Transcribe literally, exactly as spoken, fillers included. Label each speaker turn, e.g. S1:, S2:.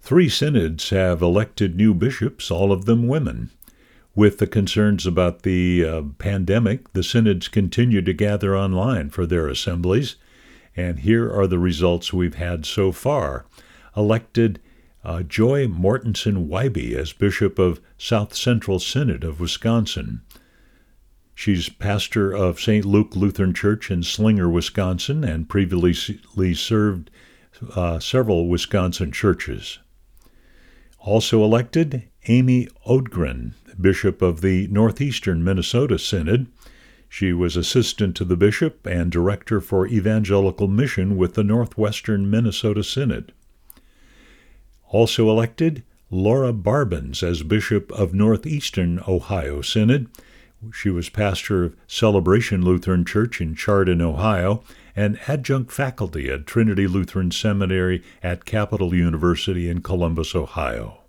S1: Three synods have elected new bishops, all of them women. With the concerns about the uh, pandemic, the synods continue to gather online for their assemblies, and here are the results we've had so far. Elected uh, Joy Mortensen Wybe as Bishop of South Central Synod of Wisconsin. She's pastor of Saint Luke Lutheran Church in Slinger, Wisconsin, and previously served uh, several Wisconsin churches. Also elected, Amy Odgren, Bishop of the Northeastern Minnesota Synod. She was assistant to the bishop and director for evangelical mission with the Northwestern Minnesota Synod. Also elected, Laura Barbans as Bishop of Northeastern Ohio Synod. She was pastor of Celebration Lutheran Church in Chardon, Ohio, and adjunct faculty at Trinity Lutheran Seminary at Capital University in Columbus, Ohio.